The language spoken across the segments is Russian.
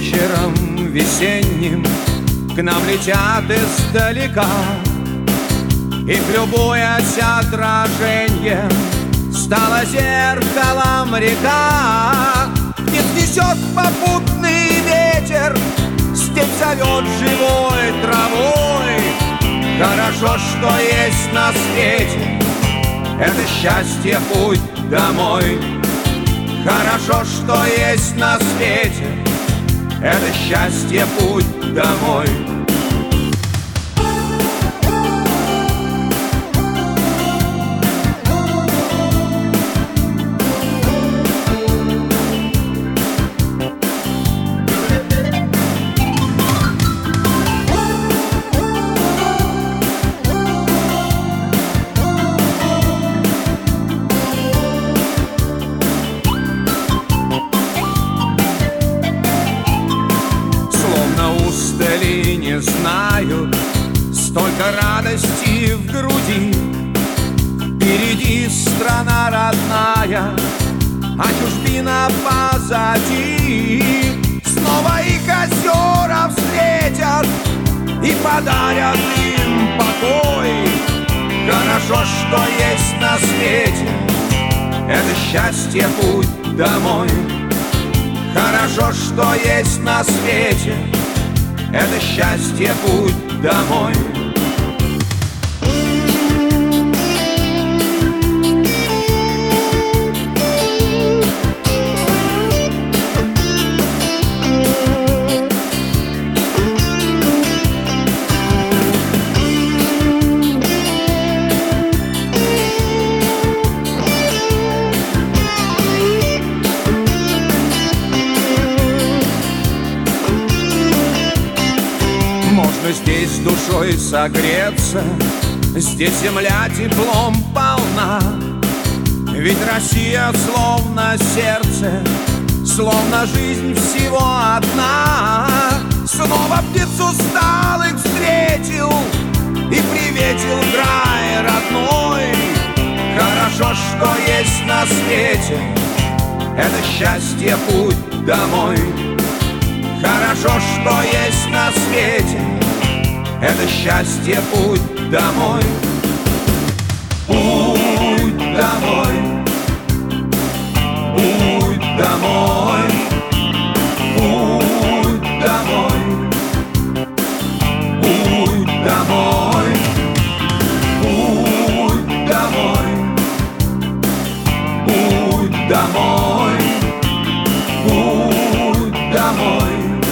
вечером весенним к нам летят издалека, их любуясь отражением стала зеркалом река. Птиц несет попутный ветер, степь зовет живой травой. Хорошо, что есть на свете, это счастье путь домой. Хорошо, что есть на свете, это счастье путь домой. Не знают столько радости в груди. Впереди страна родная, а чужбина позади. Снова их озера встретят и подарят им покой. Хорошо, что есть на свете, это счастье путь домой. Хорошо, что есть на свете, это счастье путь домой. Можно здесь душой согреться, здесь земля теплом полна. Ведь Россия словно сердце, словно жизнь всего одна. Снова птиц усталых встретил и приветил край родной. Хорошо, что есть на свете, это счастье путь домой. Хорошо, что есть на свете, это счастье путь домой. Путь домой, путь домой, путь домой, путь домой, путь домой, путь домой, путь домой.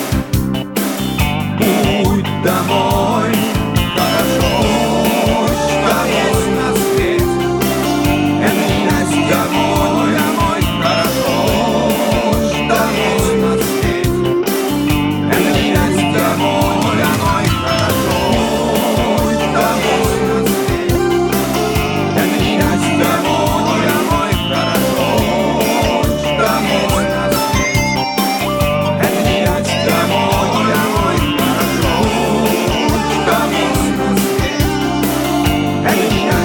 Путь домой. Хорошо, что есть на свете, это счастье домой, домой. Хорошо, что есть на свете, это счастье домой, домой. Хорошо, что есть на свете, это счастье домой, домой. Хорошо, что есть на свете, это счастье домой, домой. And